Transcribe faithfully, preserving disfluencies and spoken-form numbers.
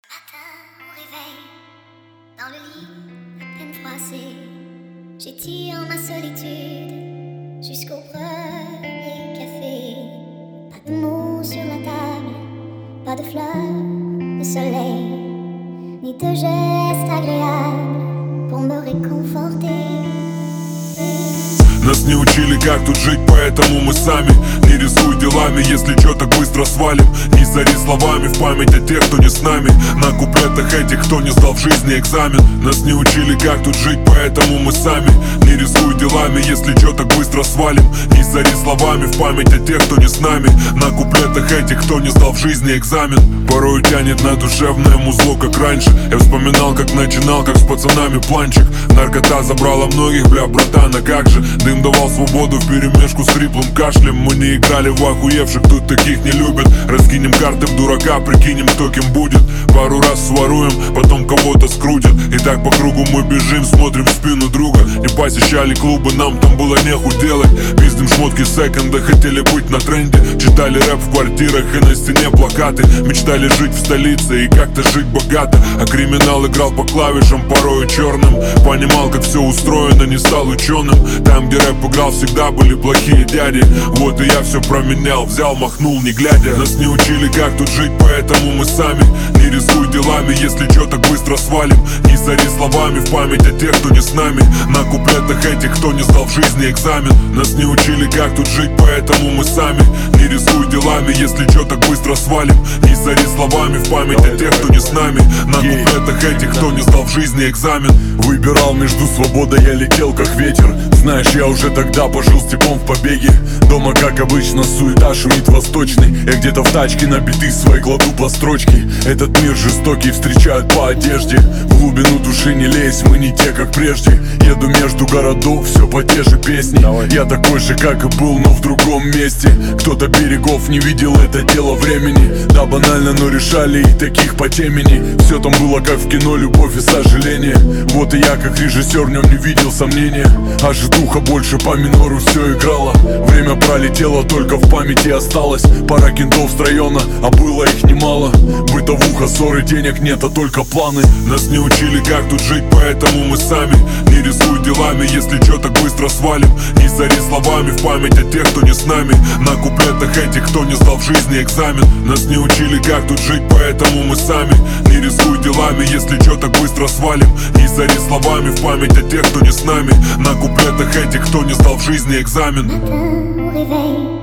Matin au réveil, dans le lit à peine froissé, j'étire ma solitude jusqu'au premier café. Pas de mots sur la table, pas de fleurs de soleil, ni de gestes agréables pour me réconforter. Нас не учили, как тут жить, поэтому мы сами. Не рискуй делами, если чё, так быстро свалим. Не сори словами в память о тех, кто не с нами. На куплетах этих, кто не сдал в жизни экзамен. Нас не учили, как тут жить, поэтому мы сами. Не рискуй делами, если чё, так быстро свалим. Не сори словами в память о тех, кто не с нами. На куплетах этих, кто не сдал в жизни экзамен. Порой тянет на душевное музло, как раньше. Я вспоминал, как начинал, как с пацанами планчик. Наркота забрала многих, бля, братан, а как же? Дым давал свободу вперемешку с хриплым кашлем. Мы не играли в охуевших, тут таких не любят. Раскинем карты в дурака, прикинем, кто кем будет. Пару раз своруем, потом кого-то скрутят. И так по кругу мы бежим, смотрим в спину друга. Не посещали клубы, нам там было нехуй делать. Пиздим шмотки секонда, хотели быть на тренде. Читали рэп в квартирах и на стене плакаты. Мечтали жить в столице и как-то жить богато. А криминал играл по клавишам, порою черным. Понимал, как все устроено, не стал ученым. Там, где рэп играл, всегда были плохие дяди. Вот и я все променял, взял, махнул, не глядя. Нас не учили, как тут жить, поэтому мы сами. Не рискуй делами, если чё, так быстро свалим. Не сори словами в память о тех, кто не с нами. На куплетах этих, кто не сдал в жизни экзамен. Нас не учили, как тут жить, поэтому мы сами. Не рискуй делами, если чё, так быстро свалим. Не сори словами в память о тех, кто не с нами. На куплетах этих, кто не сдал в жизни экзамен. Выбирал между свободой, я летел как ветер. Знаешь, я уже тогда пожил с типом в побеге. Дома, как обычно, суета шумит восточный. Я где-то в тачке на биты свои кладу по строчке. Этот мир жестокий, встречают по одежде. В глубину души не лезь, мы не те, как прежде. Еду между городов, все по те же песни. Я такой же, как и был, но в другом месте. Кто-то берегов не видел, это дело времени. Да, банально, но решали и таких по темени. Все там было как в кино, любовь и сожаление. Вот и я, как режиссер, в нем не видел сомнения. А житуха больше по минору все играла. Время пролетело, только в памяти осталось. Пара кентов с района, а было их немало. Бытовуха, ссоры, денег нет, а только планы. Нас не учили, как тут жить, поэтому мы сами. Не рискуй делами, если чё, так быстро свалим. Не сори словами в память о тех, кто не с нами. На куплетах этих, кто не сдал в жизни экзамен. Нас не учили, как тут жить, поэтому мы сами. Не рискуй делами, если чё, так быстро свалим. Не сори словами в память о тех, кто не с нами. На куплетах этих, кто не сдал в жизни экзамен. Matin au réveil,